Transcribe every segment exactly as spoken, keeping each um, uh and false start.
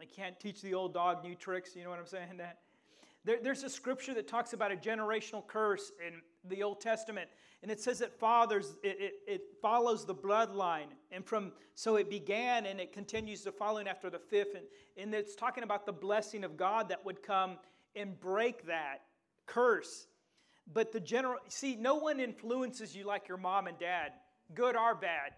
can't teach the old dog new tricks. You know what I'm saying? That there, there's a scripture that talks about a generational curse in the Old Testament, and it says that fathers it, it, it follows the bloodline, and from so it began and it continues to follow after the fifth, and, and it's talking about the blessing of God that would come and break that curse. But the general see, no one influences you like your mom and dad, good or bad,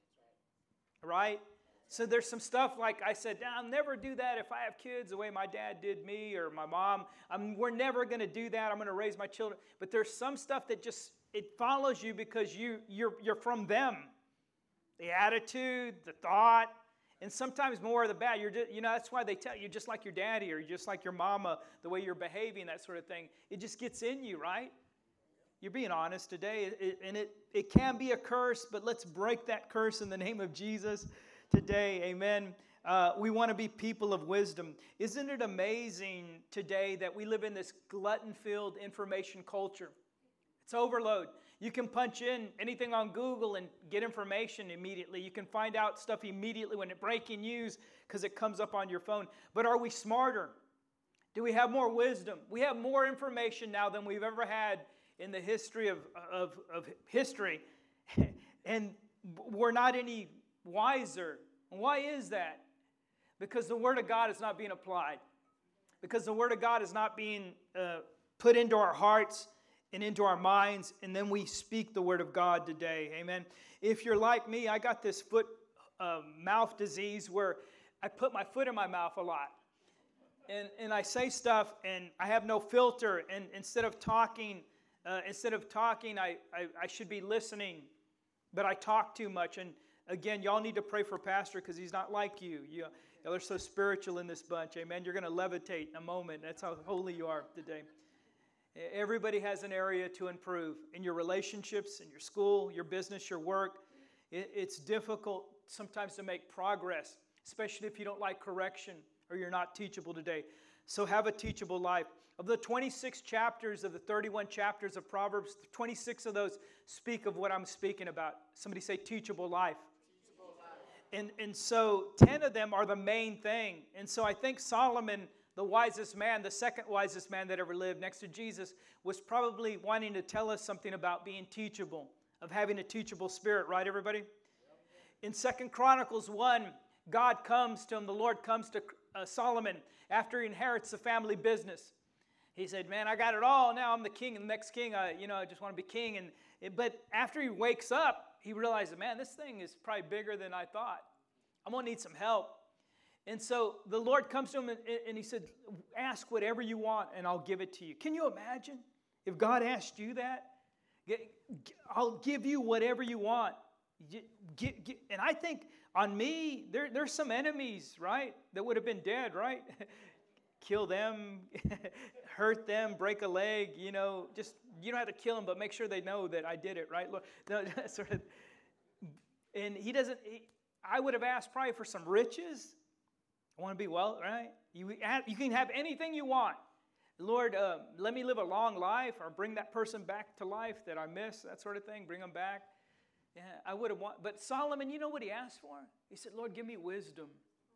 right? So there's some stuff like I said, I'll never do that if I have kids the way my dad did me or my mom. I'm, we're never going to do that. I'm going to raise my children. But there's some stuff that just, it follows you because you, you're, you're from them. The attitude, the thought, and sometimes more of the bad. You're just, you know, that's why they tell you, just like your daddy or just like your mama, the way you're behaving, that sort of thing. It just gets in you, right? You're being honest today. It, it, and it, it can be a curse, but let's break that curse in the name of Jesus today, amen. Uh, we want to be people of wisdom. Isn't it amazing today that we live in this glutton-filled information culture? It's overload. You can punch in anything on Google and get information immediately. You can find out stuff immediately when it's breaking news because it comes up on your phone. But are we smarter? Do we have more wisdom? We have more information now than we've ever had in the history of, of, of history. And we're not any wiser. Why is that? Because the Word of God is not being applied. Because the Word of God is not being uh, put into our hearts and into our minds, and then we speak the Word of God today. Amen. If you're like me, I got this foot uh, mouth disease where I put my foot in my mouth a lot. And, and I say stuff, and I have no filter, and instead of talking, uh, instead of talking, I, I, I should be listening, but I talk too much. And again, y'all need to pray for Pastor because he's not like you. you. Y'all are so spiritual in this bunch. Amen. You're going to levitate in a moment. That's how holy you are today. Everybody has an area to improve in your relationships, in your school, your business, your work. It's difficult sometimes to make progress, especially if you don't like correction or you're not teachable today. So have a teachable life. Of the twenty-six chapters of the thirty-one chapters of Proverbs, twenty-six of those speak of what I'm speaking about. Somebody say teachable life. And, and so ten of them are the main thing. And so I think Solomon, the wisest man, the second wisest man that ever lived next to Jesus, was probably wanting to tell us something about being teachable, of having a teachable spirit, right, everybody? In Second Chronicles one, God comes to him, the Lord comes to uh, Solomon after he inherits the family business. He said, man, I got it all. Now I'm the king and the next king. I, you know, I just want to be king. And But after he wakes up, he realizes, man, this thing is probably bigger than I thought. I'm going to need some help. And so the Lord comes to him and, and he said, ask whatever you want and I'll give it to you. Can you imagine if God asked you that? I'll give you whatever you want. And I think on me, there, there's some enemies, right, that would have been dead, right? Kill them, hurt them, break a leg, you know, just, you don't have to kill them, but make sure they know that I did it, right? Lord, no, sort of. And he doesn't, he, I would have asked probably for some riches. I want to be well, right? You, have, you can have anything you want. Lord, uh, let me live a long life or bring that person back to life that I miss, that sort of thing, bring them back. Yeah, I would have want, but Solomon, you know what he asked for? He said, Lord, give me wisdom.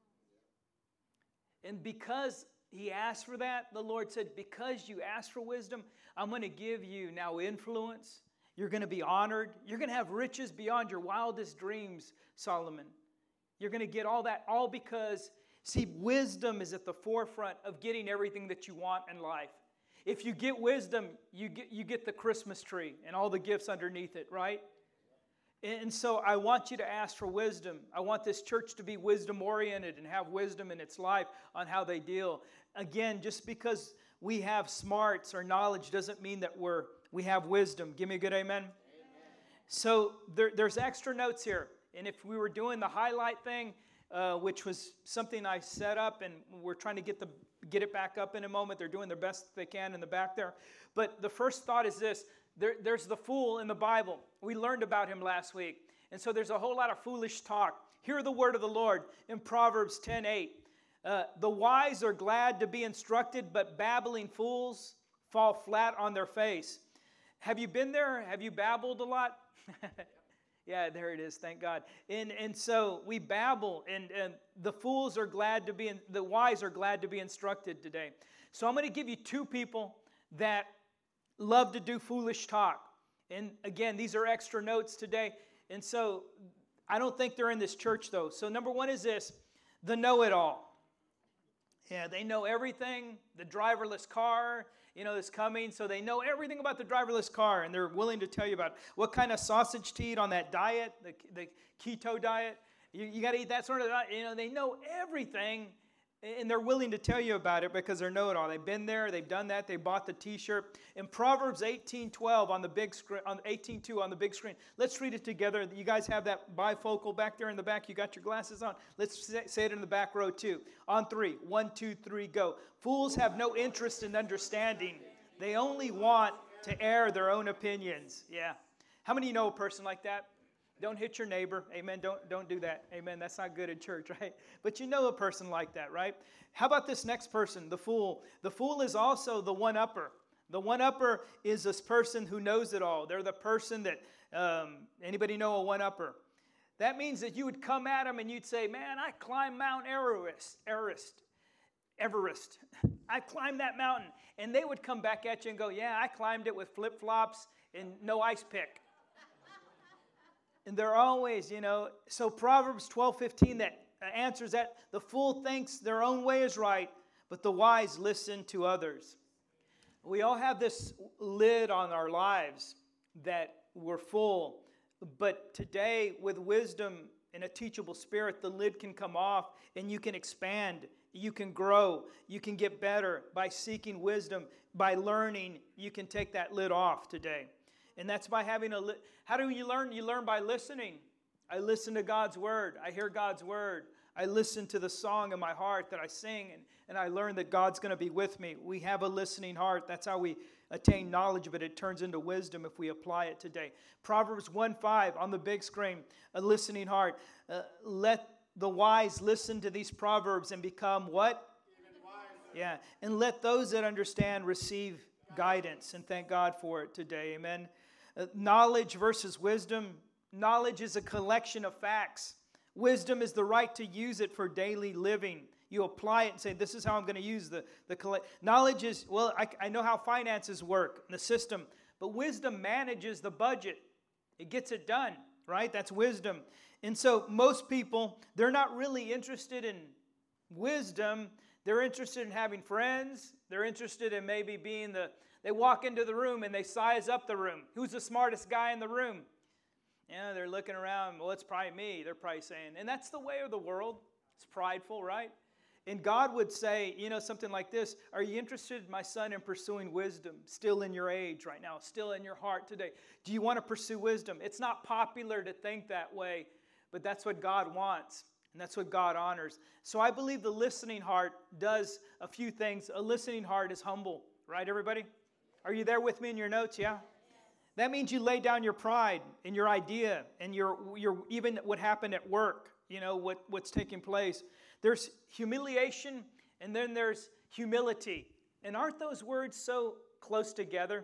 And because he asked for that, the Lord said, because you asked for wisdom, I'm going to give you now influence. You're going to be honored. You're going to have riches beyond your wildest dreams, Solomon. You're going to get all that, all because, see, wisdom is at the forefront of getting everything that you want in life. If you get wisdom, you get, you get the Christmas tree and all the gifts underneath it, right? And so I want you to ask for wisdom. I want this church to be wisdom-oriented and have wisdom in its life on how they deal. Again, just because we have smarts or knowledge doesn't mean that we're we have wisdom. Give me a good amen. Amen. So there, there's extra notes here. And if we were doing the highlight thing, uh, which was something I set up, and we're trying to get the get it back up in a moment. They're doing their best they can in the back there. But the first thought is this. There, there's the fool in the Bible. We learned about him last week. And so there's a whole lot of foolish talk. Hear the word of the Lord in Proverbs ten eight. Uh, the wise are glad to be instructed, but babbling fools fall flat on their face. Have you been there? Have you babbled a lot? Yeah, there it is. Thank God. And and so we babble, and, and the fools are glad to be, in, the wise are glad to be instructed today. So I'm going to give you two people that love to do foolish talk. And again, these are extra notes today. And so I don't think they're in this church, though. So number one is this, the know-it-all. Yeah, they know everything. The driverless car, you know, is coming. So they know everything about the driverless car, and they're willing to tell you about what kind of sausage to eat on that diet, the, the keto diet. You, you got to eat that sort of diet. You know, they know everything, and they're willing to tell you about it because they're know-it-all. They've been there. They've done that. They bought the T-shirt. In Proverbs eighteen twelve on the big screen, on eighteen two on the big screen. Let's read it together. You guys have that bifocal back there in the back. You got your glasses on. Let's say, say it in the back row too. On three. One, two, three, go. Fools have no interest in understanding. They only want to air their own opinions. Yeah. How many of you know a person like that? Don't hit your neighbor. Amen. Don't, don't do that. Amen. That's not good in church, right? But you know a person like that, right? How about this next person, the fool? The fool is also the one-upper. The one-upper is this person who knows it all. They're the person that, um, anybody know a one-upper? That means that you would come at them and you'd say, man, I climbed Mount Everest. Everest. Everest. I climbed that mountain. And they would come back at you and go, yeah, I climbed it with flip-flops and no ice pick. And they're always, you know, so Proverbs twelve fifteen that answers that. The fool thinks their own way is right, but the wise listen to others. We all have this lid on our lives that we're full. But today, with wisdom and a teachable spirit, the lid can come off and you can expand. You can grow. You can get better by seeking wisdom. By learning, you can take that lid off today. And that's by having a, li- how do you learn? You learn by listening. I listen to God's word. I hear God's word. I listen to the song in my heart that I sing, and, and I learn that God's going to be with me. We have a listening heart. That's how we attain knowledge, but it turns into wisdom if we apply it today. Proverbs one five on the big screen, a listening heart. Uh, let the wise listen to these proverbs and become what? Even wiser. Yeah, and let those that understand receive guidance, and thank God for it today. Amen. Uh, knowledge versus wisdom. Knowledge is a collection of facts. Wisdom is the right to use it for daily living. You apply it and say, this is how I'm going to use the, the collect. Knowledge is, well, I, I know how finances work, the system. But wisdom manages the budget. It gets it done, right? That's wisdom. And so most people, they're not really interested in wisdom. They're interested in having friends. They're interested in maybe being the, they walk into the room and they size up the room. Who's the smartest guy in the room? Yeah, they're looking around. Well, it's probably me, they're probably saying. And that's the way of the world. It's prideful, right? And God would say, you know, something like this. Are you interested, my son, in pursuing wisdom? Still in your age right now. Still in your heart today. Do you want to pursue wisdom? It's not popular to think that way, but that's what God wants. And that's what God honors. So I believe the listening heart does a few things. A listening heart is humble. Right, everybody? Are you there with me in your notes? Yeah? That means you lay down your pride and your idea and your, your even what happened at work, you know, what, what's taking place. There's humiliation and then there's humility. And aren't those words so close together?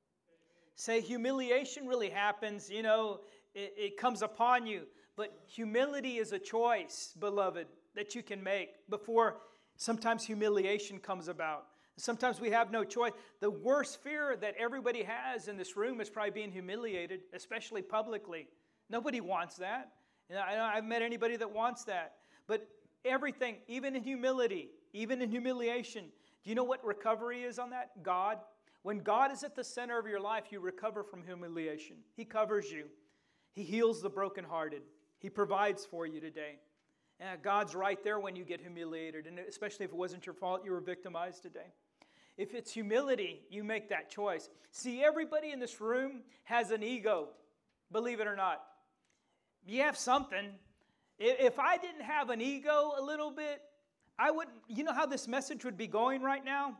Say humiliation really happens, you know, it, it comes upon you. But humility is a choice, beloved, that you can make before sometimes humiliation comes about. Sometimes we have no choice. The worst fear that everybody has in this room is probably being humiliated, especially publicly. Nobody wants that. And I don't, I've met anybody that wants that. But everything, even in humility, even in humiliation, do you know what recovery is on that? God. When God is at the center of your life, you recover from humiliation. He covers you. He heals the brokenhearted. He provides for you today. And God's right there when you get humiliated, and especially if it wasn't your fault, you were victimized today. If it's humility, you make that choice. See, everybody in this room has an ego, believe it or not. You have something. If I didn't have an ego a little bit, I wouldn't, you know how this message would be going right now?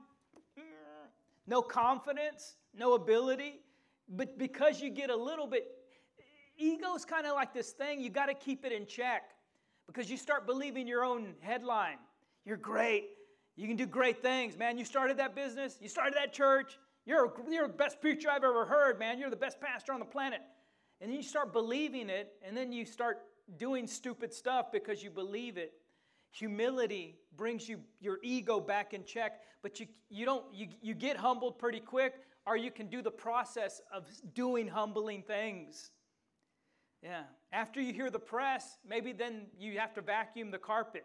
No confidence, no ability. But because you get a little bit, ego is kind of like this thing, you got to keep it in check. Because you start believing your own headline. You're great. You can do great things, man. You started that business. You started that church. You're, you're the best preacher I've ever heard, man. You're the best pastor on the planet. And then you start believing it, and then you start doing stupid stuff because you believe it. Humility brings you your ego back in check, but you you don't you, you get humbled pretty quick, or you can do the process of doing humbling things. Yeah. After you hear the press, maybe then you have to vacuum the carpet.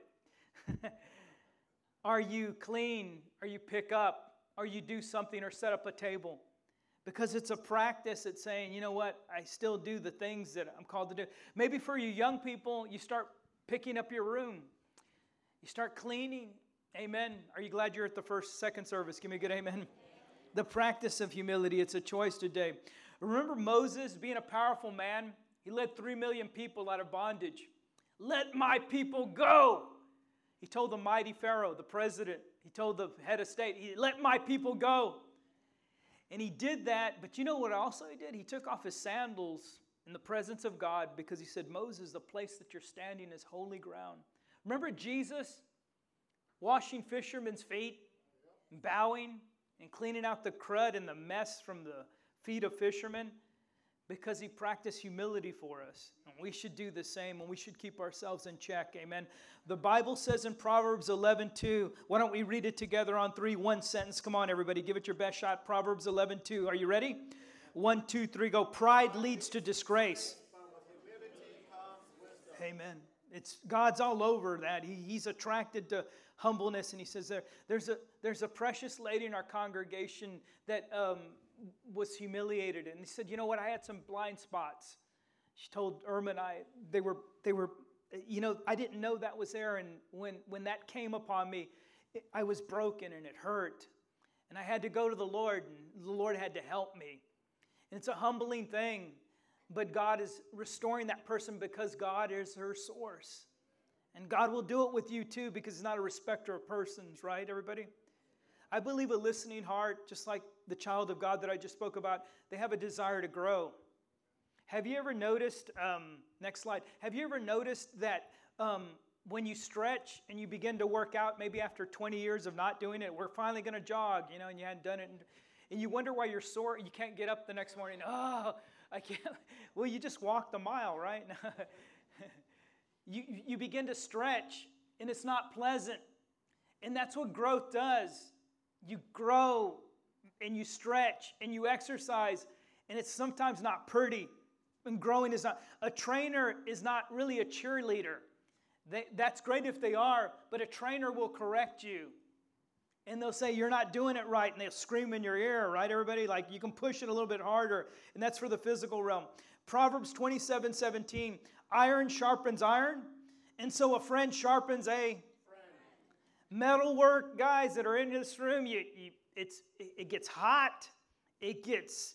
Or you clean, or you pick up, or you do something, or set up a table. Because it's a practice at saying, you know what, I still do the things that I'm called to do. Maybe for you young people, you start picking up your room. You start cleaning. Amen. Are you glad you're at the first, second service? Give me a good amen. Amen. The practice of humility, it's a choice today. Remember Moses being a powerful man? He led three million people out of bondage. Let my people go. He told the mighty Pharaoh, the president, he told the head of state, he, let my people go. And he did that, but you know what also he did? He took off his sandals in the presence of God because he said, Moses, the place that you're standing is holy ground. Remember Jesus washing fishermen's feet, and bowing and cleaning out the crud and the mess from the feet of fishermen? Because he practiced humility for us. And we should do the same, and we should keep ourselves in check. Amen. The Bible says in Proverbs eleven two, why don't we read it together on three? One sentence. Come on, everybody. Give it your best shot. Proverbs eleven two. Are you ready? One, two, three, go. Pride leads to disgrace. Amen. It's God's all over that. He, he's attracted to humbleness. And he says there, there's a there's a precious lady in our congregation that um, was humiliated, and he said, you know what, I had some blind spots. She told Irma and I, they were, they were, you know, I didn't know that was there, and when, when that came upon me, it, I was broken and it hurt, and I had to go to the Lord, and the Lord had to help me. And it's a humbling thing, but God is restoring that person because God is her source. And God will do it with you too, because he's not a respecter of persons, right, everybody? I believe a listening heart, just like the child of God that I just spoke about, they have a desire to grow. Have you ever noticed, um, next slide, have you ever noticed that um, when you stretch and you begin to work out, maybe after twenty years of not doing it, we're finally going to jog, you know, and you hadn't done it, and, and you wonder why you're sore, you can't get up the next morning, oh, I can't. Well, you just walked a mile, right? you, you begin to stretch, and it's not pleasant, and that's what growth does. You grow, and you stretch, and you exercise, and it's sometimes not pretty. And growing is not, a trainer is not really a cheerleader. They, that's great if they are, but a trainer will correct you. And they'll say, you're not doing it right, and they'll scream in your ear, right, everybody? Like, you can push it a little bit harder, and that's for the physical realm. Proverbs twenty-seven seventeen, iron sharpens iron, and so a friend sharpens a metal work, guys that are in this room, you, you, it's, it gets hot, it gets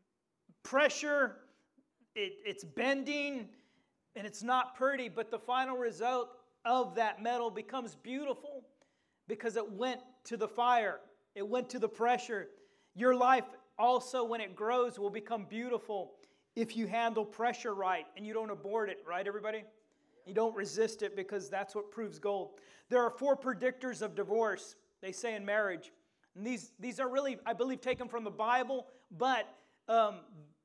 pressure, it, it's bending, and it's not pretty, but the final result of that metal becomes beautiful because it went to the fire, it went to the pressure. Your life also, when it grows, will become beautiful if you handle pressure right and you don't abort it, right, everybody? You don't resist it, because that's what proves gold. There are four predictors of divorce, they say, in marriage. And these, these are really, I believe, taken from the Bible, but um,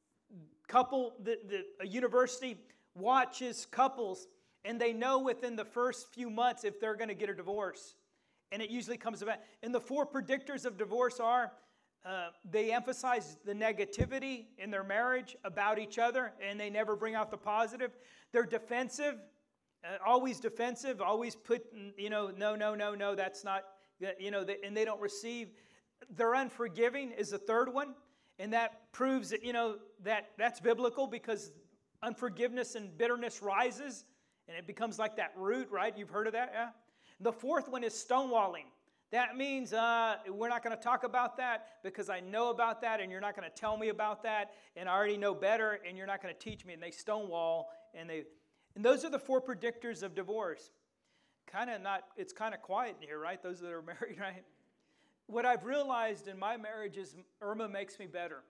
couple, the, the, a university watches couples, and they know within the first few months if they're going to get a divorce. And it usually comes about. And the four predictors of divorce are, uh, they emphasize the negativity in their marriage about each other, and they never bring out the positive. They're defensive. Uh, always defensive, always put, you know, no, no, no, no, that's not, you know, they, and they don't receive. They're unforgiving is the third one, and that proves that, you know, that that's biblical, because unforgiveness and bitterness rises, and it becomes like that root, right? You've heard of that, yeah? The fourth one is stonewalling. That means uh, we're not going to talk about that because I know about that, and you're not going to tell me about that, and I already know better, and you're not going to teach me, and they stonewall, and they... And those are the four predictors of divorce. Kind of not, it's kind of quiet in here, right? Those that are married, right? What I've realized in my marriage is Irma makes me better.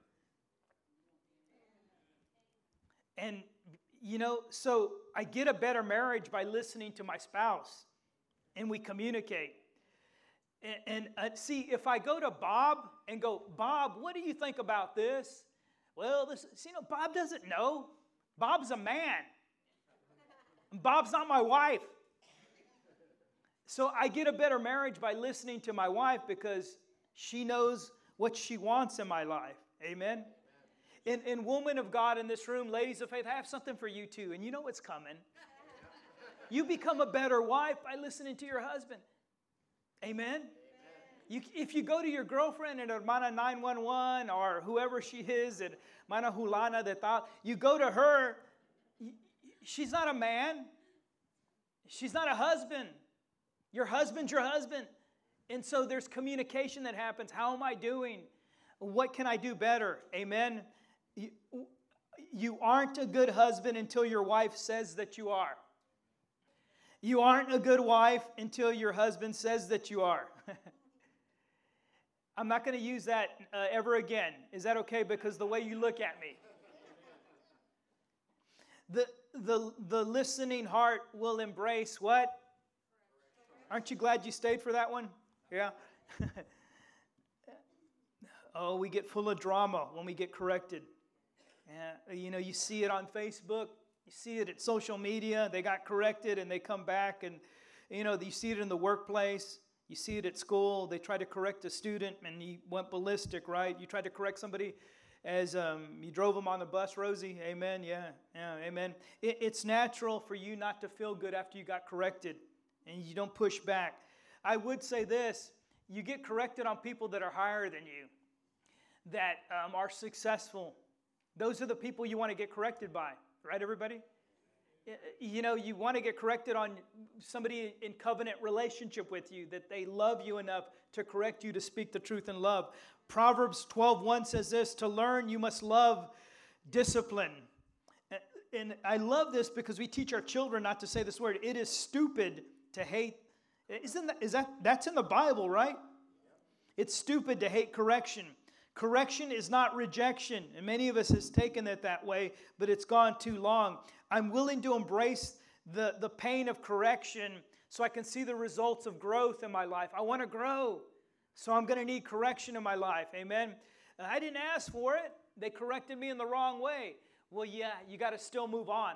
And, you know, so I get a better marriage by listening to my spouse, and we communicate. And, and uh, see, if I go to Bob and go, Bob, what do you think about this? Well, this, you know, Bob doesn't know. Bob's a man. Bob's not my wife. So I get a better marriage by listening to my wife because she knows what she wants in my life. Amen? And, and women of God in this room, ladies of faith, I have something for you too. And you know what's coming. You become a better wife by listening to your husband. Amen? You, if you go to your girlfriend at Hermana nine one one or whoever she is at Mana Hulana de Tal, you go to her, she's not a man. She's not a husband. Your husband's your husband. And so there's communication that happens. How am I doing? What can I do better? Amen? You, you aren't a good husband until your wife says that you are. You aren't a good wife until your husband says that you are. I'm not going to use that uh, ever again. Is that okay? Because the way you look at me. The, the, the listening heart will embrace what? Aren't you glad you stayed for that one? Yeah. Oh, we get full of drama when we get corrected. Uh, you know, you see it on Facebook. You see it at social media. They got corrected and they come back. And, you know, you see it in the workplace. You see it at school. They try to correct a student and he went ballistic, right? You tried to correct somebody as um, you drove them on the bus, Rosie. Amen. Yeah. Yeah. Amen. It, it's natural for you not to feel good after you got corrected and you don't push back. I would say this. You get corrected on people that are higher than you, that um, are successful. Those are the people you want to get corrected by. Right, everybody? You know, you want to get corrected on somebody in covenant relationship with you, that they love you enough to correct you to speak the truth in love. Proverbs twelve one says this, to learn you must love discipline. And I love this because we teach our children not to say this word. It is stupid to hate. Isn't that, is that, that's in the Bible, right? It's stupid to hate correction. Correction is not rejection, and many of us has taken it that way, but it's gone too long. I'm willing to embrace the, the pain of correction so I can see the results of growth in my life. I want to grow, so I'm going to need correction in my life. Amen? I didn't ask for it. They corrected me in the wrong way. Well, yeah, you got to still move on.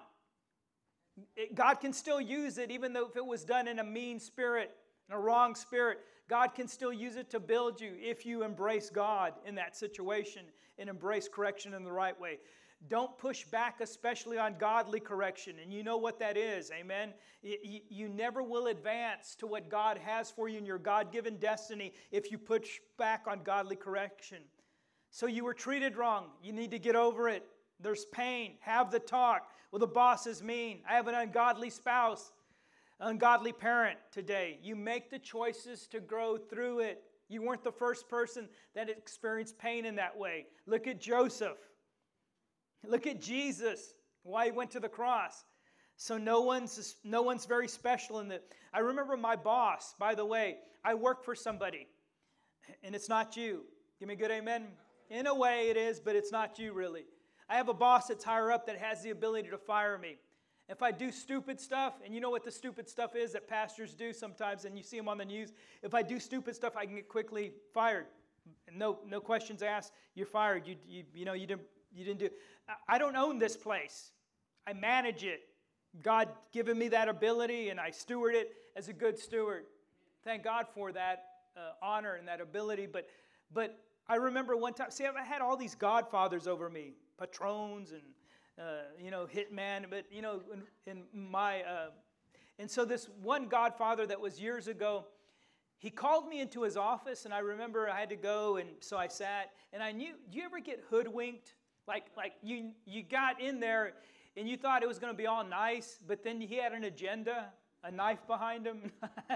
It, God can still use it, even though if it was done in a mean spirit, in a wrong spirit. God can still use it to build you if you embrace God in that situation and embrace correction in the right way. Don't push back, especially on godly correction. And you know what that is, amen? You, you never will advance to what God has for you in your God-given destiny if you push back on godly correction. So you were treated wrong. You need to get over it. There's pain. Have the talk. Well, the boss is mean. I have an ungodly spouse. Ungodly parent today. You make the choices to grow through it. You weren't the first person that experienced pain in that way. Look at Joseph. Look at Jesus, why he went to the cross. So no one's no one's very special in that. I remember my boss, by the way, I work for somebody, and it's not you. Give me a good amen. In a way it is, but it's not you really. I have a boss that's higher up that has the ability to fire me. If I do stupid stuff, and you know what the stupid stuff is that pastors do sometimes, and you see them on the news, if I do stupid stuff, I can get quickly fired. No, no questions asked. You're fired. You, you, you know, you didn't, you didn't do. I don't own this place. I manage it. God given me that ability, and I steward it as a good steward. Thank God for that uh, honor and that ability. But, but I remember one time. See, I had all these godfathers over me, patrons and. Uh, you know, hitman, but, you know, in, in my, uh, and so this one godfather that was years ago, he called me into his office, and I remember I had to go, and so I sat, and I knew, do you ever get hoodwinked? Like, like you, you got in there, and you thought it was going to be all nice, but then he had an agenda, a knife behind him.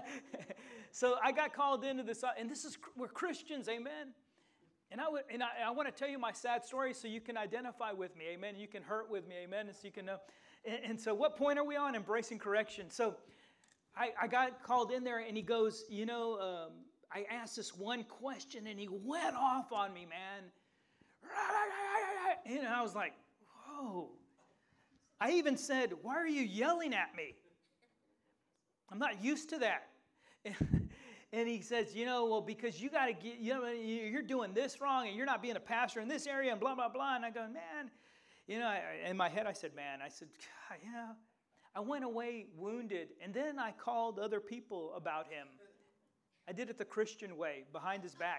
So I got called into this, and this is, we're Christians, amen? And I, would, and I, I want to tell you my sad story so you can identify with me, amen. You can hurt with me, amen, and so you can know. And, and so what point are we on? Embracing correction. So I, I got called in there, and he goes, you know, um, I asked this one question, and he went off on me, man. And I was like, whoa. I even said, why are you yelling at me? I'm not used to that. And he says, you know, well, because you got to get, you know, you're doing this wrong and you're not being a pastor in this area and blah, blah, blah. And I go, man, You know, I, in my head I said, man, I said, God, yeah, I went away wounded, and then I called other people about him. I did it the Christian way, behind his back.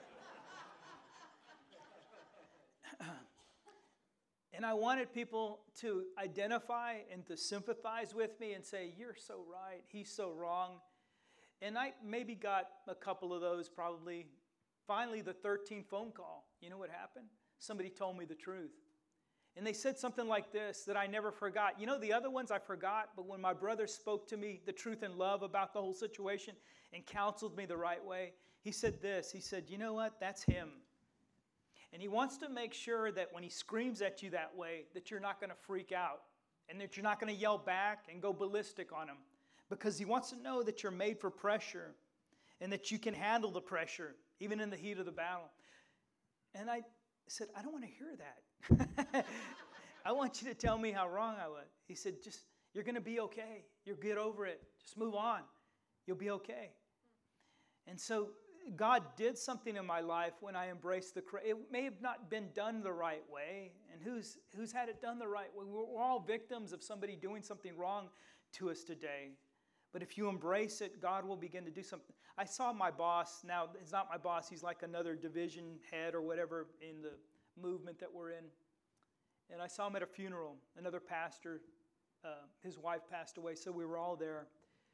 And I wanted people to identify and to sympathize with me and say, you're so right, he's so wrong. And I maybe got a couple of those probably. Finally, the thirteenth phone call, you know what happened? Somebody told me the truth. And they said something like this that I never forgot. You know, the other ones I forgot, but when my brother spoke to me the truth and love about the whole situation and counseled me the right way, he said this. He said, you know what? That's him. And he wants to make sure that when he screams at you that way, that you're not going to freak out and that you're not going to yell back and go ballistic on him, because he wants to know that you're made for pressure and that you can handle the pressure, even in the heat of the battle. And I said, I don't want to hear that. I want you to tell me how wrong I was. He said, just, you're going to be okay. You'll get over it. Just move on. You'll be okay. And so God did something in my life when I embraced the cross. It may have not been done the right way. And who's, who's had it done the right way? We're all victims of somebody doing something wrong to us today. But if you embrace it, God will begin to do something. I saw my boss. Now, he's not my boss. He's like another division head or whatever in the movement that we're in. And I saw him at a funeral. Another pastor, uh, his wife passed away, so we were all there.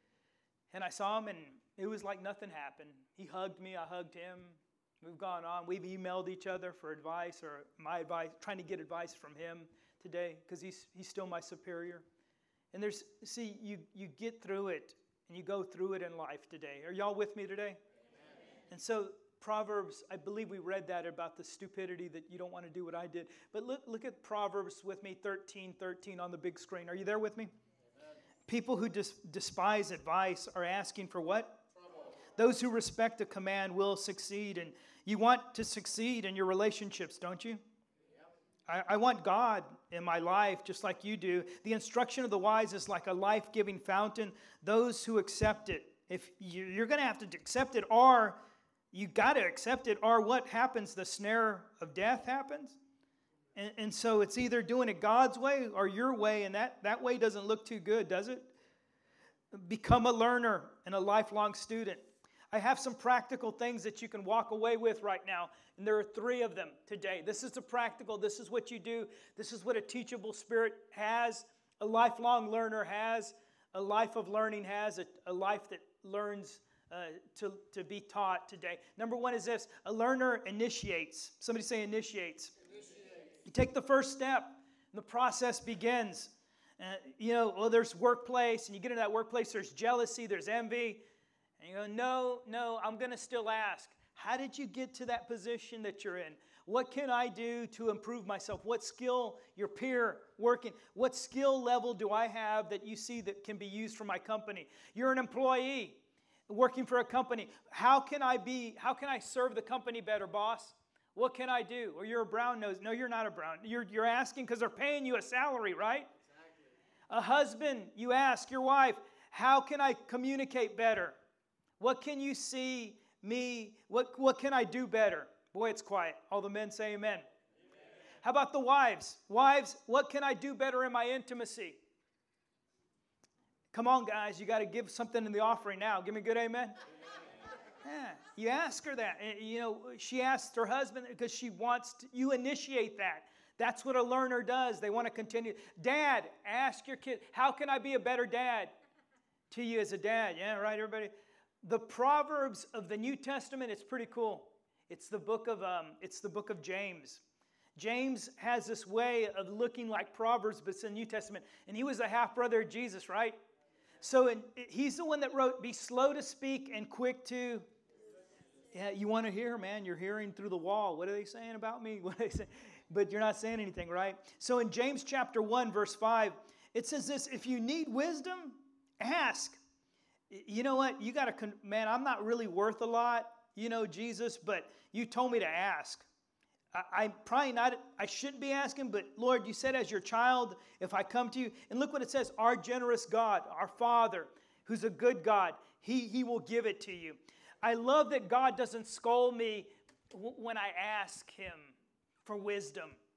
And I saw him, and it was like nothing happened. He hugged me. I hugged him. We've gone on. We've emailed each other for advice, or my advice, trying to get advice from him today, because he's, he's still my superior. And there's, see, you, you get through it, and you go through it in life today. Are y'all with me today? Amen. And so Proverbs, I believe we read that about the stupidity that you don't want to do what I did. But look, look at Proverbs with me, thirteen thirteen on the big screen. Are you there with me? Amen. People who dis- despise advice are asking for what? Trouble. Those who respect a command will succeed. And you want to succeed in your relationships, don't you? I, I want God in my life just like you do. The instruction of the wise is like a life-giving fountain. Those who accept it, if you, you're going to have to accept it, or you got to accept it, or what happens? The snare of death happens. And, and so it's either doing it God's way or your way, and that, that way doesn't look too good, does it? Become a learner and a lifelong student. I have some practical things that you can walk away with right now, and there are three of them today. This is the practical. This is what you do. This is what a teachable spirit has, a lifelong learner has, a life of learning has, a, a life that learns uh, to, to be taught today. Number one is this: a learner initiates. Somebody say initiates. Initiates. You take the first step, and the process begins. Uh, you know, well, there's workplace, and you get into that workplace, there's jealousy, there's envy. And you go, no, no, I'm going to still ask. How did you get to that position that you're in? What can I do to improve myself? What skill, your peer working, what skill level do I have that you see that can be used for my company? You're an employee working for a company. How can I be, how can I serve the company better, boss? What can I do? Or you're a brown nose. No, you're not a brown. You're, you're asking because they're paying you a salary, right? Exactly. A husband, you ask your wife, how can I communicate better? What can you see me, what, what can I do better? Boy, it's quiet. All the men say amen. Amen. How about the wives? Wives, what can I do better in my intimacy? Come on, guys, you got to give something in the offering now. Give me a good amen. Amen. Yeah, you ask her that. You know, she asked her husband because she wants to, you initiate that. That's what a learner does. They want to continue. Dad, ask your kid, how can I be a better dad to you as a dad? Yeah, right, everybody? The Proverbs of the New Testament, it's pretty cool. It's the book of um, it's the book of James. James has this way of looking like Proverbs, but it's in the New Testament. And he was a half-brother of Jesus, right? So in, he's the one that wrote, be slow to speak and quick to... Yeah, you want to hear, man. You're hearing through the wall. What are they saying about me? What are they saying? But you're not saying anything, right? So in James chapter one, verse five, it says this: if you need wisdom, ask. You know what? You got to, man, I'm not really worth a lot, you know, Jesus, but you told me to ask. I, I'm probably not, I shouldn't be asking, but Lord, you said as your child, if I come to you, and look what it says, our generous God, our Father, who's a good God, he, he will give it to you. I love that God doesn't scold me w- when I ask him for wisdom.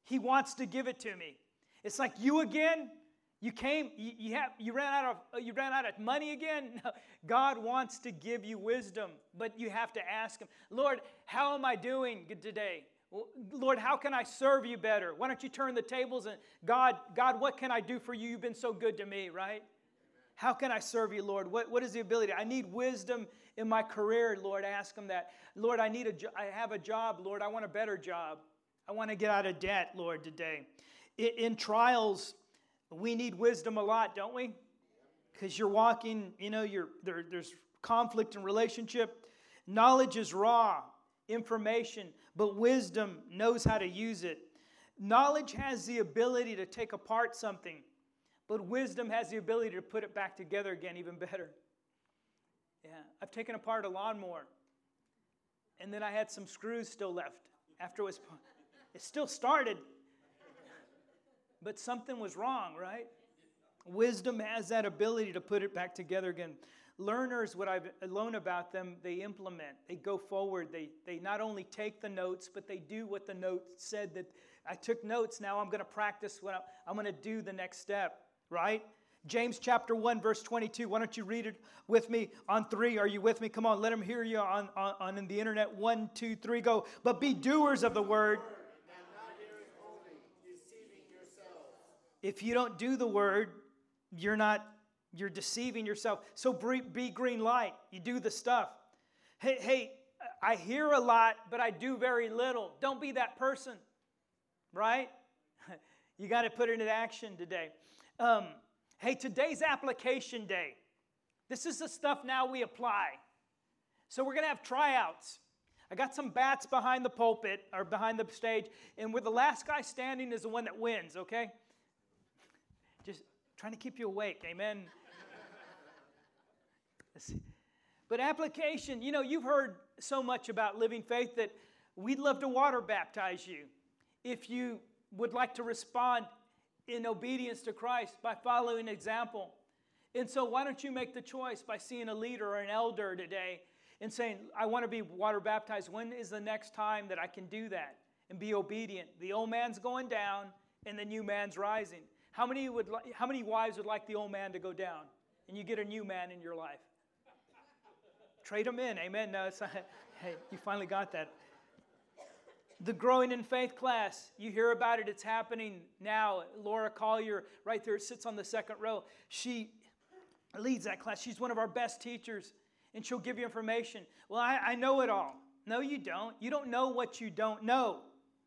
He wants to give it to me. It's like, you again? You came, you, you, have, you, ran out of, you ran out of money again? No. God wants to give you wisdom, but you have to ask Him, Lord, how am I doing today? Lord, how can I serve you better? Why don't you turn the tables and, God, God, what can I do for you? You've been so good to me, right? How can I serve you, Lord? What, what is the ability? I need wisdom in my career, Lord. Ask Him that. Lord, I need a jo- I have a job, Lord. I want a better job. I want to get out of debt, Lord, today. In, in trials, we need wisdom a lot, don't we? Because you're walking, you know, you're there, there's conflict in relationship. Knowledge is raw information, but wisdom knows how to use it. Knowledge has the ability to take apart something, but wisdom has the ability to put it back together again even better. Yeah, I've taken apart a lawnmower, and then I had some screws still left after it was, it still started, but something was wrong, right? Wisdom has that ability to put it back together again. Learners, what I've learned about them, they implement, they go forward. They, they not only take the notes, but they do what the note said. That I took notes, now I'm going to practice what I'm, I'm going to do the next step, right? James chapter one, verse twenty-two. Why don't you read it with me on three? Are you with me? Come on, let them hear you on, on, on in the internet. One, two, three, go. But be doers of the word. And not hearers only, deceiving yourselves. If you don't do the word, you're not, you're deceiving yourself. So be green light. You do the stuff. Hey, hey, I hear a lot, but I do very little. Don't be that person, right? You got to put it into action today. Um, hey, today's application day. This is the stuff now we apply. So we're going to have tryouts. I got some bats behind the pulpit, or behind the stage, and where the last guy standing is the one that wins, okay? Just trying to keep you awake, amen? But application, you know, you've heard so much about Living Faith that we'd love to water baptize you if you would like to respond in obedience to Christ by following example. And so why don't you make the choice by seeing a leader or an elder today and saying, I want to be water baptized. When is the next time that I can do that and be obedient? The old man's going down and the new man's rising. How many would li- how many wives would like the old man to go down and you get a new man in your life? Trade them in, amen. No, it's not, hey, you finally got that. The Growing in Faith class, you hear about it, it's happening now. Laura Collier, right there, sits on the second row. She leads that class. She's one of our best teachers, and she'll give you information. Well, I, I know it all. No, you don't. You don't know what you don't know.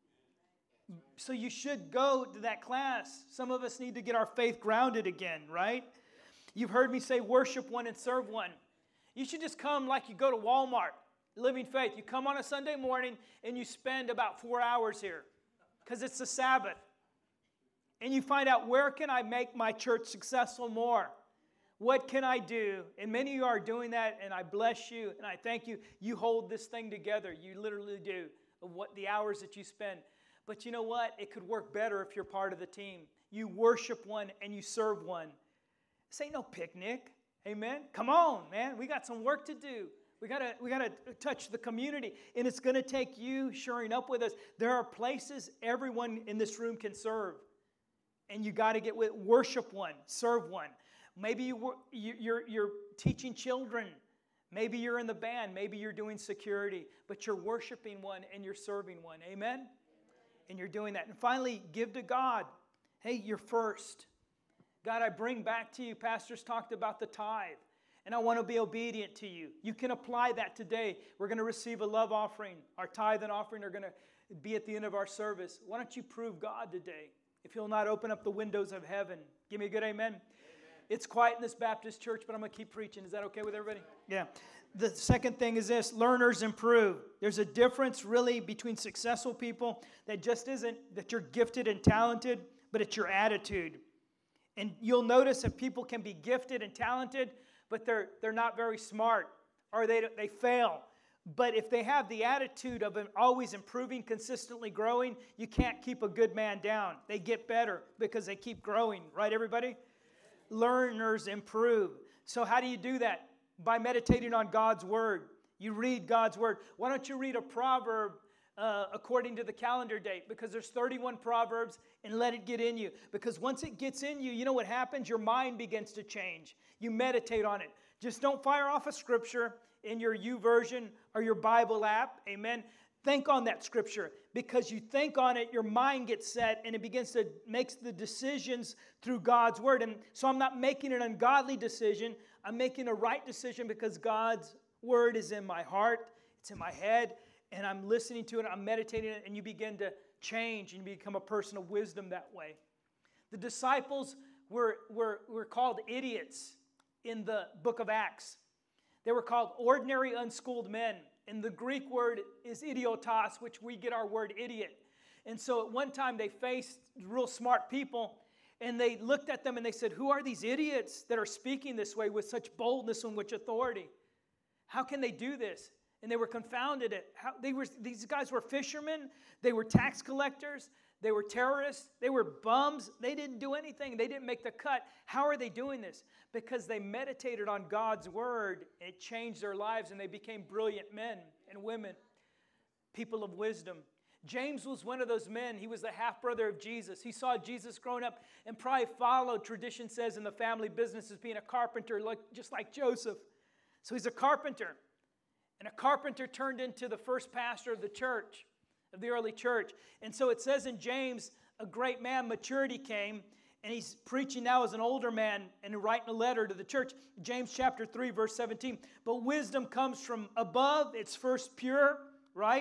So you should go to that class. Some of us need to get our faith grounded again, right? You've heard me say worship one and serve one. You should just come like you go to Walmart, Living Faith. You come on a Sunday morning and you spend about four hours here because it's the Sabbath. And you find out, where can I make my church successful more? What can I do? And many of you are doing that, and I bless you and I thank you. You hold this thing together. You literally do, of what the hours that you spend. But you know what? It could work better if you're part of the team. You worship one and you serve one. This ain't no picnic. Amen. Come on, man. We got some work to do. We gotta, we gotta touch the community, and it's gonna take you shoring up with us. There are places everyone in this room can serve, and you got to get with worship one, serve one. Maybe you, you're you're teaching children. Maybe you're in the band. Maybe you're doing security, but you're worshiping one and you're serving one. Amen. Amen. And you're doing that. And finally, give to God. Hey, you're first. God, I bring back to you, pastors talked about the tithe, and I want to be obedient to you. You can apply that today. We're going to receive a love offering. Our tithe and offering are going to be at the end of our service. Why don't you prove God today? If He'll not open up the windows of heaven. Give me a good amen. Amen. It's quiet in this Baptist church, but I'm going to keep preaching. Is that okay with everybody? Yeah. The second thing is this: learners improve. There's a difference really between successful people that just isn't that you're gifted and talented, but it's your attitude. And you'll notice that people can be gifted and talented, but they're they're not very smart, or they they fail. But if they have the attitude of always improving, consistently growing, you can't keep a good man down. They get better because they keep growing, right, everybody? Learners improve. So how do you do that? By meditating on God's Word. You read God's Word. Why don't you read a proverb uh, according to the calendar date, because there's thirty-one Proverbs, and let it get in you. Because once it gets in you, you know what happens? Your mind begins to change. You meditate on it. Just don't fire off a scripture in your YouVersion or your Bible app. Amen. Think on that scripture. Because you think on it, your mind gets set and it begins to make the decisions through God's word. And so I'm not making an ungodly decision. I'm making a right decision because God's word is in my heart. It's in my head. And I'm listening to it. I'm meditating it. And you begin to change and you become a person of wisdom that way. The disciples were, were, were called idiots in the book of Acts. They were called ordinary, unschooled men. And the Greek word is idiotos, which we get our word idiot. And so at one time they faced real smart people, and they looked at them and they said, who are these idiots that are speaking this way with such boldness and with authority? How can they do this? And they were confounded at how they were. These guys were fishermen. They were tax collectors. They were terrorists. They were bums. They didn't do anything. They didn't make the cut. How are they doing this? Because they meditated on God's word. It changed their lives, and they became brilliant men and women, people of wisdom. James was one of those men. He was the half-brother of Jesus. He saw Jesus growing up and probably followed, tradition says, in the family business as being a carpenter, like, just like Joseph. So he's a carpenter. And a carpenter turned into the first pastor of the church, of the early church. And so it says in James, a great man, maturity came, and he's preaching now as an older man and writing a letter to the church. James chapter three, verse seventeen. But wisdom comes from above. It's first pure, right?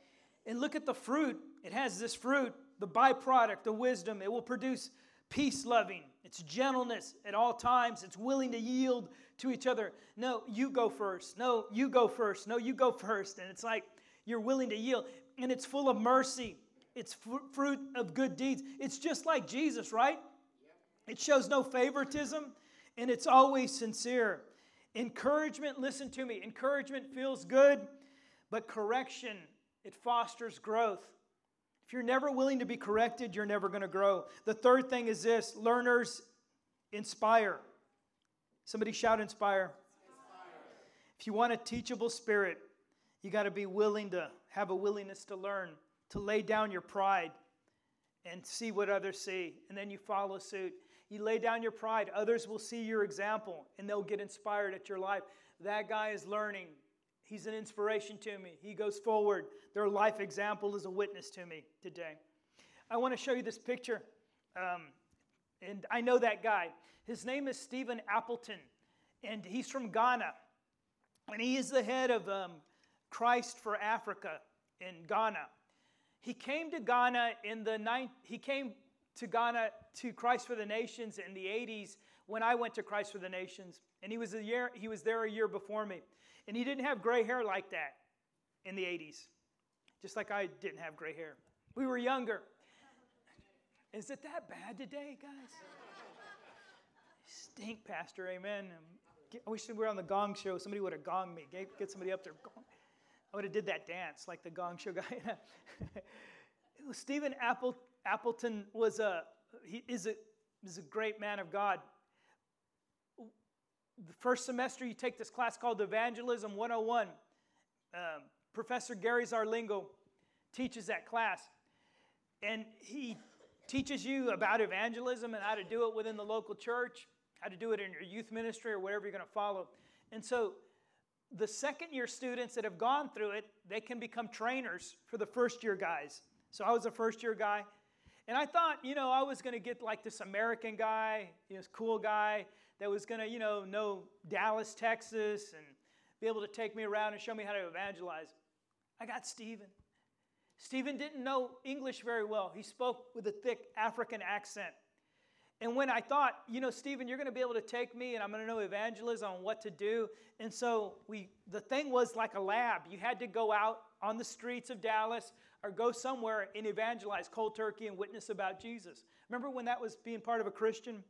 And look at the fruit. It has this fruit, the byproduct, the wisdom. It will produce peace-loving. It's gentleness at all times. It's willing to yield to each other. No, you go first. No, you go first. No, you go first. And it's like you're willing to yield. And it's full of mercy. It's fr- fruit of good deeds. It's just like Jesus, right? It shows no favoritism, and it's always sincere. Encouragement, listen to me, encouragement feels good, but correction, it fosters growth. If you're never willing to be corrected, you're never going to grow. The third thing is this: learners inspire. Somebody shout inspire. Inspire. If you want a teachable spirit, you got to be willing to have a willingness to learn, to lay down your pride and see what others see, and then you follow suit. You lay down your pride, others will see your example, and they'll get inspired at your life. That guy is learning. He's an inspiration to me. He goes forward. Their life example is a witness to me today. I want to show you this picture, um, and I know that guy. His name is Stephen Appleton, and he's from Ghana, and he is the head of um, Christ for Africa in Ghana. He came to Ghana in the ninth. He came to Ghana to Christ for the Nations in the eighties when I went to Christ for the Nations, and he was a year. He was there a year before me, and he didn't have gray hair like that in the eighties, just like I didn't have gray hair. We were younger. Is it that bad today, guys? Stink, Pastor. Amen. I wish we were on the Gong Show. Somebody would have gonged me. Get, get somebody up there. I would have did that dance like the Gong Show guy. Stephen Apple, Appleton was a he is a is a great man of God. The first semester you take this class called Evangelism one oh one. Um, Professor Gary Zarlingo teaches that class, and he teaches you about evangelism and how to do it within the local church, how to do it in your youth ministry or whatever you're going to follow. And so the second year students that have gone through it, they can become trainers for the first year guys. So I was a first year guy. And I thought, you know, I was going to get like this American guy, you know, this cool guy that was going to, you know, know Dallas, Texas, and be able to take me around and show me how to evangelize. I got Stephen. Stephen didn't know English very well. He spoke with a thick African accent. And when I thought, you know, Stephen, you're going to be able to take me and I'm going to know evangelism on what to do. And so we, the thing was like a lab. You had to go out on the streets of Dallas or go somewhere and evangelize cold turkey and witness about Jesus. Remember when that was being part of a Christian?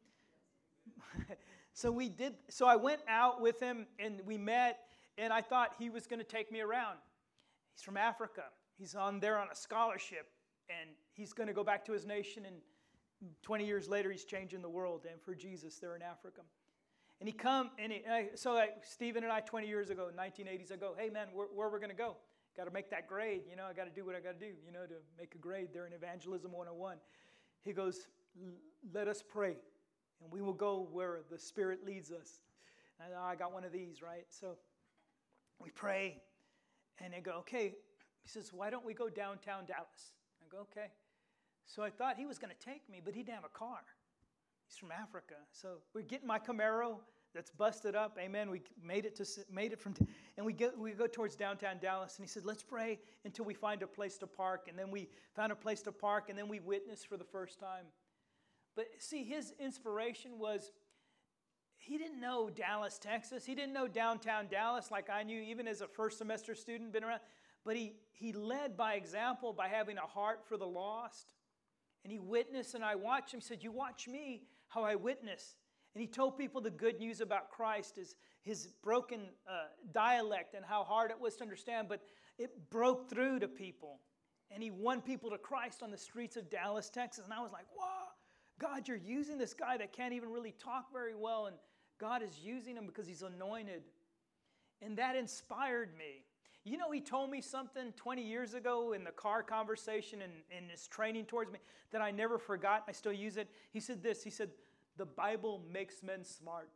so we did. So I went out with him and we met, and I thought he was going to take me around. He's from Africa. He's on there on a scholarship, and he's going to go back to his nation, and twenty years later, he's changing the world, and for Jesus there in Africa. And he come, and, he, and I, so like Stephen and I, twenty years ago, nineteen eighties, I go, hey man, where, where we're going to go? got to make that grade. You know, I got to do what I got to do, you know, to make a grade there in Evangelism one oh one. He goes, let us pray, and we will go where the Spirit leads us. And I got one of these, right? So we pray, and they go, okay. He says, why don't we go downtown Dallas? I go, okay. So I thought he was going to take me, but he didn't have a car. He's from Africa. So we're getting my Camaro that's busted up. Amen. We made it to made it from, and we get we go towards downtown Dallas. And he said, let's pray until we find a place to park. And then we found a place to park, and then we witnessed for the first time. But see, his inspiration was, he didn't know Dallas, Texas. He didn't know downtown Dallas like I knew, even as a first semester student, been around. But he, he led by example by having a heart for the lost. And he witnessed, and I watched him. He said, you watch me, how I witness. And he told people the good news about Christ, his, his broken uh, dialect and how hard it was to understand. But it broke through to people. And he won people to Christ on the streets of Dallas, Texas. And I was like, wow, God, you're using this guy that can't even really talk very well. And God is using him because he's anointed. And that inspired me. You know, he told me something twenty years ago in the car conversation and in his training towards me that I never forgot. I still use it. He said this. He said, the Bible makes men smart.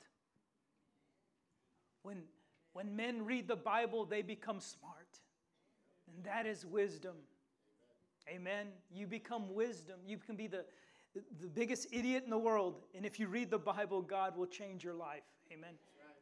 When, when men read the Bible, they become smart. And that is wisdom. Amen. You become wisdom. You can be the, the biggest idiot in the world. And if you read the Bible, God will change your life. Amen.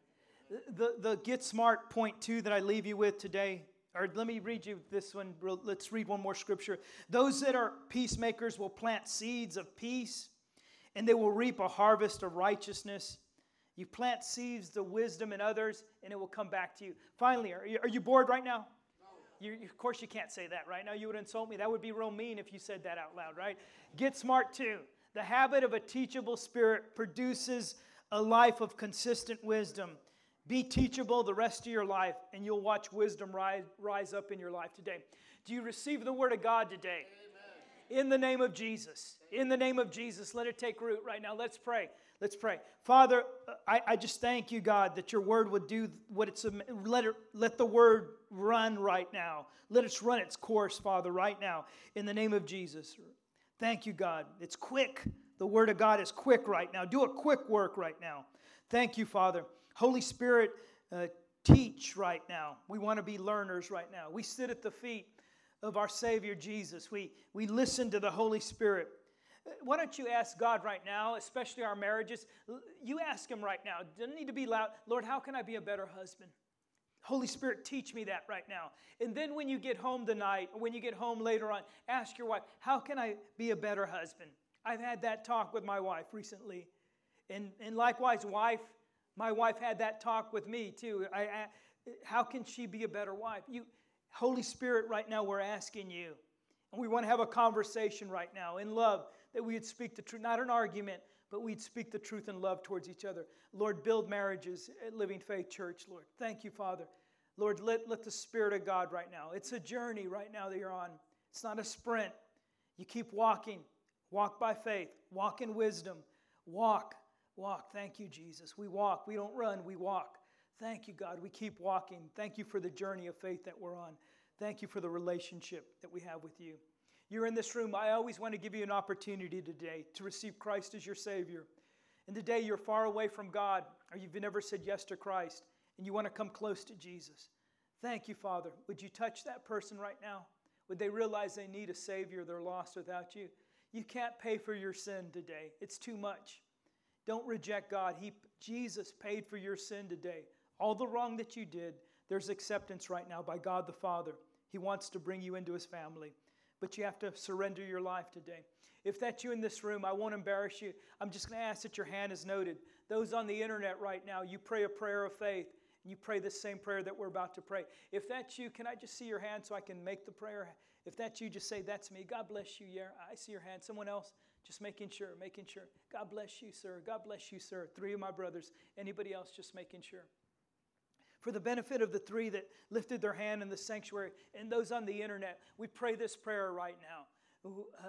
The, the get smart point two that I leave you with today, or let me read you this one. Let's read one more scripture. Those that are peacemakers will plant seeds of peace, and they will reap a harvest of righteousness. You plant seeds of wisdom in others, and it will come back to you. Finally, are you, are you bored right now? No. You, of course you can't say that right now. You would insult me. That would be real mean if you said that out loud, right? Get smart too. The habit of a teachable spirit produces a life of consistent wisdom. Be teachable the rest of your life, and you'll watch wisdom rise, rise up in your life today. Do you receive the Word of God today? Amen. In the name of Jesus. In the name of Jesus, let it take root right now. Let's pray. Let's pray. Father, I, I just thank you, God, that your Word would do what it's, let it, let the Word run right now. Let it run its course, Father, right now, in the name of Jesus. Thank you, God. It's quick. The Word of God is quick right now. Do a quick work right now. Thank you, Father. Holy Spirit, uh, teach right now. We want to be learners right now. We sit at the feet of our Savior Jesus. We, we listen to the Holy Spirit. Why don't you ask God right now, especially our marriages, you ask Him right now. Doesn't need to be loud. Lord, how can I be a better husband? Holy Spirit, teach me that right now. And then when you get home tonight, or when you get home later on, ask your wife, how can I be a better husband? I've had that talk with my wife recently. And, and likewise, wife, my wife had that talk with me too. I, I, how can she be a better wife? You, Holy Spirit, right now we're asking you. And we want to have a conversation right now in love, that we would speak the truth, not an argument, but we'd speak the truth in love towards each other. Lord, build marriages at Living Faith Church, Lord. Thank you, Father. Lord, let, let the Spirit of God right now. It's a journey right now that you're on. It's not a sprint. You keep walking. Walk by faith. Walk in wisdom. Walk. Walk. Thank you, Jesus. We walk. We don't run. We walk. Thank you, God. We keep walking. Thank you for the journey of faith that we're on. Thank you for the relationship that we have with you. You're in this room. I always want to give you an opportunity today to receive Christ as your Savior. And today you're far away from God, or you've never said yes to Christ, and you want to come close to Jesus. Thank you, Father. Would you touch that person right now? Would they realize they need a Savior? They're lost without you. You can't pay for your sin today. It's too much. Don't reject God. He, Jesus paid for your sin today. All the wrong that you did, there's acceptance right now by God the Father. He wants to bring you into His family. But you have to surrender your life today. If that's you in this room, I won't embarrass you. I'm just going to ask that your hand is noted. Those on the internet right now, you pray a prayer of faith. And you pray the same prayer that we're about to pray. If that's you, can I just see your hand so I can make the prayer? If that's you, just say, that's me. God bless you. Yeah, I see your hand. Someone else? Just making sure, making sure. God bless you, sir. God bless you, sir. Three of my brothers. Anybody else? Just making sure. For the benefit of the three that lifted their hand in the sanctuary and those on the internet, we pray this prayer right now. Uh,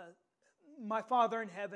my Father in heaven.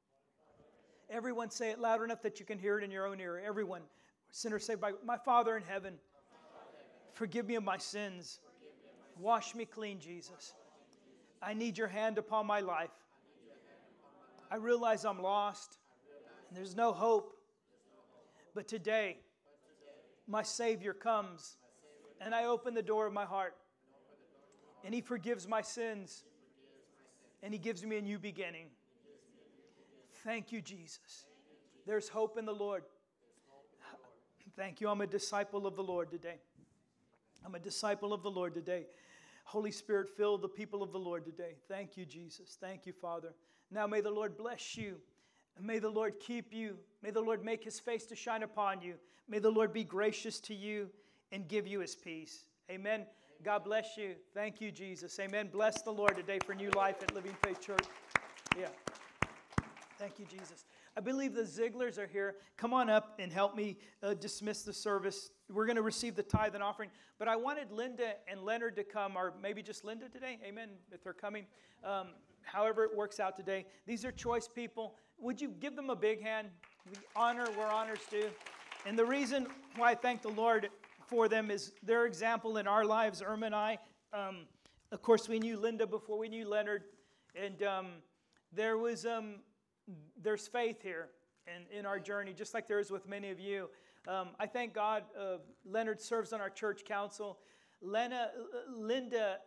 Everyone say it loud enough that you can hear it in your own ear. Everyone. Sinners say, by my Father in heaven. Forgive me of my sins. Wash me clean, Jesus. I need your hand upon my life. I realize I'm lost and there's no hope. But today, my Savior comes and I open the door of my heart. And He forgives my sins. And He gives me a new beginning. Thank you, Jesus. There's hope in the Lord. Thank you. I'm a disciple of the Lord today. I'm a disciple of the Lord today. Holy Spirit, fill the people of the Lord today. Thank you, Jesus. Thank you, Father. Now may the Lord bless you. And may the Lord keep you. May the Lord make His face to shine upon you. May the Lord be gracious to you and give you His peace. Amen. God bless you. Thank you, Jesus. Amen. Bless the Lord today for new life at Living Faith Church. Yeah. Thank you, Jesus. I believe the Zieglers are here. Come on up and help me uh, dismiss the service. We're going to receive the tithe and offering. But I wanted Linda and Leonard to come, or maybe just Linda today. Amen, if they're coming. Um, however it works out today. These are choice people. Would you give them a big hand? We honor where honor's due. And the reason why I thank the Lord for them is their example in our lives, Irma and I. Um, of course, we knew Linda before we knew Leonard. And um, there was... Um, There's faith here in, in our journey, just like there is with many of you. Um, I thank God uh, Leonard serves on our church council. Lena, Linda